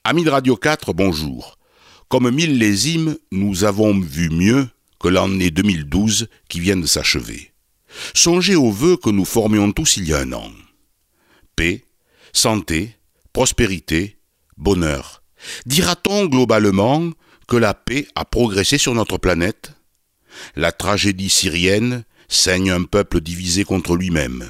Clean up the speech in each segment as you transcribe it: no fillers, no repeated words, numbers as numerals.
Amis de Radio 4, bonjour. Comme millésime, nous avons vu mieux que l'année 2012 qui vient de s'achever. Songez aux vœux que nous formions tous il y a un an. Paix, santé, prospérité, bonheur. Dira-t-on globalement que la paix a progressé sur notre planète ? La tragédie syrienne saigne un peuple divisé contre lui-même.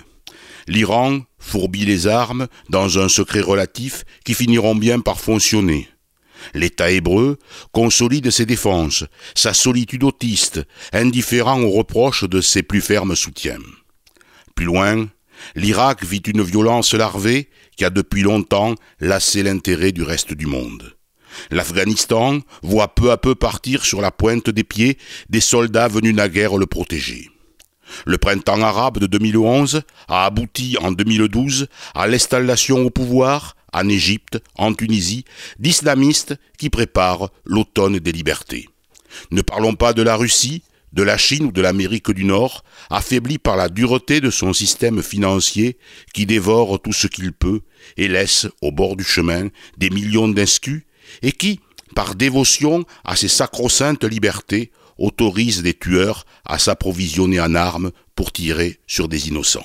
L'Iran fourbit les armes dans un secret relatif qui finiront bien par fonctionner. L'État hébreu consolide ses défenses, sa solitude autiste, indifférent aux reproches de ses plus fermes soutiens. Plus loin, l'Irak vit une violence larvée qui a depuis longtemps lassé l'intérêt du reste du monde. L'Afghanistan voit peu à peu partir sur la pointe des pieds des soldats venus naguère le protéger. Le printemps arabe de 2011 a abouti en 2012 à l'installation au pouvoir, en Égypte, en Tunisie, d'islamistes qui préparent l'automne des libertés. Ne parlons pas de la Russie, de la Chine ou de l'Amérique du Nord, affaiblie par la dureté de son système financier qui dévore tout ce qu'il peut et laisse au bord du chemin des millions d'inscus et qui, par dévotion à ses sacro-saintes libertés, autorise des tueurs à s'approvisionner en armes pour tirer sur des innocents.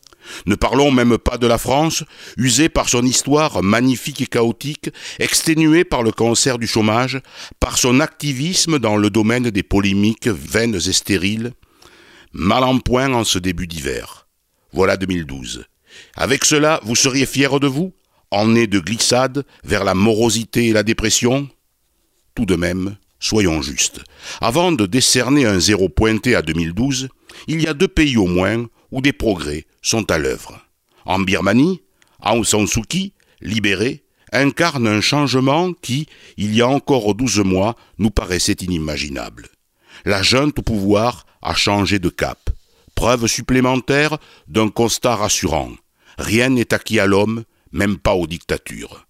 Ne parlons même pas de la France, usée par son histoire magnifique et chaotique, exténuée par le cancer du chômage, par son activisme dans le domaine des polémiques vaines et stériles, mal en point en ce début d'hiver. Voilà 2012. Avec cela, vous seriez fiers de vous, en nez de glissade vers la morosité et la dépression ? Tout de même, soyons justes. Avant de décerner un zéro pointé à 2012, il y a 2 pays au moins où des progrès sont à l'œuvre. En Birmanie, Aung San Suu Kyi, libérée, incarne un changement qui, il y a encore 12 mois, nous paraissait inimaginable. La junte au pouvoir a changé de cap. Preuve supplémentaire d'un constat rassurant. Rien n'est acquis à l'homme, même pas aux dictatures.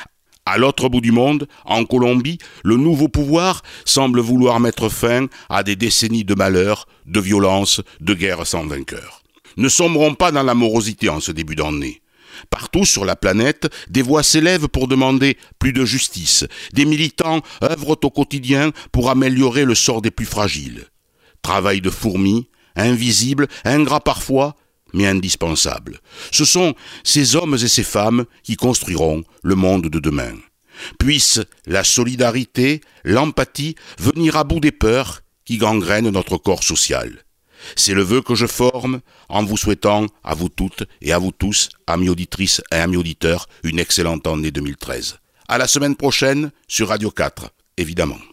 À l'autre bout du monde, en Colombie, le nouveau pouvoir semble vouloir mettre fin à des décennies de malheur, de violence, de guerre sans vainqueur. Ne sombrons pas dans la morosité en ce début d'année. Partout sur la planète, des voix s'élèvent pour demander plus de justice. Des militants œuvrent au quotidien pour améliorer le sort des plus fragiles. Travail de fourmi, invisible, ingrat parfois, mais indispensable. Ce sont ces hommes et ces femmes qui construiront le monde de demain. Puisse la solidarité, l'empathie venir à bout des peurs qui gangrènent notre corps social. C'est le vœu que je forme en vous souhaitant à vous toutes et à vous tous, amis auditrices et amis auditeurs, une excellente année 2013. À la semaine prochaine sur Radio 4, évidemment.